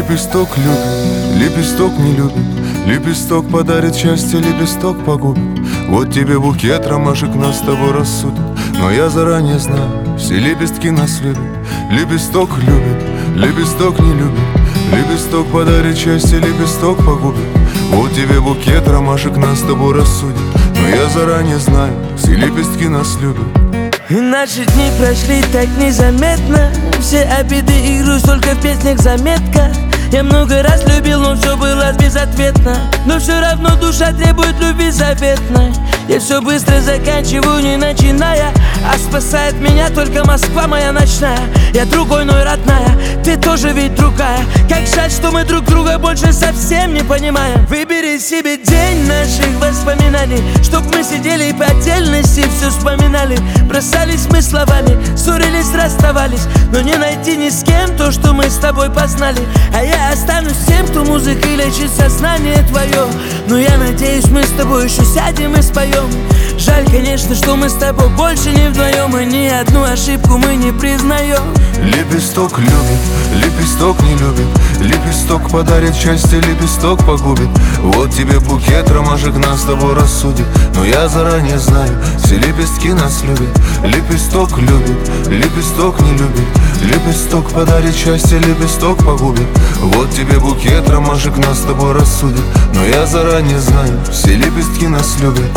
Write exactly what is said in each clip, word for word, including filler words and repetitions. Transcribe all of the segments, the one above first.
Лепесток любит, лепесток не любит. Лепесток подарит счастье, лепесток погубит. Вот тебе букет ромашек нас с тобой рассудит. Но я заранее знаю, все лепестки нас любят. Лепесток любит, лепесток не любит. Лепесток подарит счастье, лепесток погубит. Вот тебе букет ромашек нас с тобой рассудит. Но я заранее знаю, все лепестки нас любят. И наши дни прошли так незаметно. Все обиды и грусть только в песнях заметка. Я много раз любил, но все было безответно. Но все равно душа требует любви заветной. Я все быстро заканчиваю, не начиная. А спасает меня только Москва моя ночная. Я другой, но и родная, ты тоже ведь другая. Как жаль, что мы друг друга больше совсем не понимаем. Выбери себе день наших воспоминаний, чтоб мы сидели и по отдельности все вспоминали. Бросались мы словами, ссорились, расставались, но не найти ни с кем то, что мы с тобой познали. А я останусь тем, кто музыкой лечит сознание твое. Но я надеюсь, мы с тобой еще сядем и споем. Жаль, конечно, что мы с тобой больше не вдвоем. И ни одну ошибку мы не признаем. Лепесток любит, лепесток не любит. Лепесток подарит счастье, лепесток погубит. Вот тебе букет ромашек нас с тобой рассудит. Но я заранее знаю, все лепестки нас любят. Лепесток любит, лепесток не любит. Лепесток подарит счастье, лепесток погубит. Вот тебе букет ромашек нас с тобой рассудит. Но я заранее знаю, все лепестки нас любят.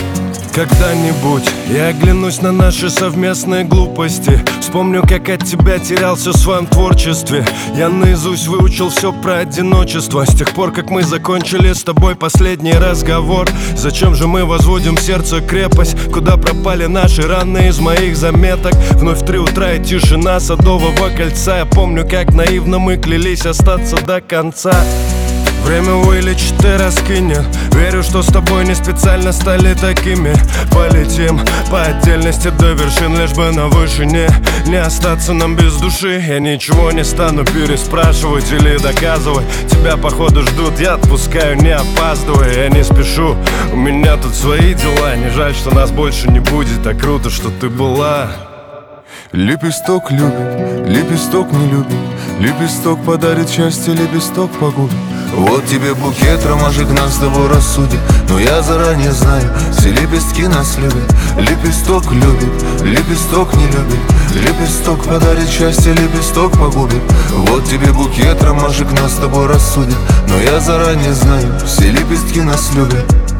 Когда-нибудь я оглянусь на наши совместные глупости. Вспомню, как от тебя терялся в своем творчестве. Я наизусть выучил все про одиночество. С тех пор, как мы закончили с тобой последний разговор. Зачем же мы возводим в сердце крепость? Куда пропали наши раны из моих заметок? Вновь три утра и тишина Садового кольца. Я помню, как наивно мы клялись остаться до конца. Время вылечит и раскинет. Верю, что с тобой не специально стали такими. Полетим по отдельности до вершин, лишь бы на вышине не остаться нам без души. Я ничего не стану переспрашивать или доказывать. Тебя походу ждут, я отпускаю, не опаздывай. Я не спешу, у меня тут свои дела. Не жаль, что нас больше не будет, а круто, что ты была. Лепесток любит, лепесток не любит. Лепесток подарит счастье, лепесток погубит. Вот тебе букет ромашек нас с тобой рассудит. Но я заранее знаю, все лепестки нас любят. Лепесток любит, лепесток не любит. Лепесток подарит счастье, лепесток погубит. Вот тебе букет ромашек нас с тобой рассудит. Но я заранее знаю, все лепестки нас любят.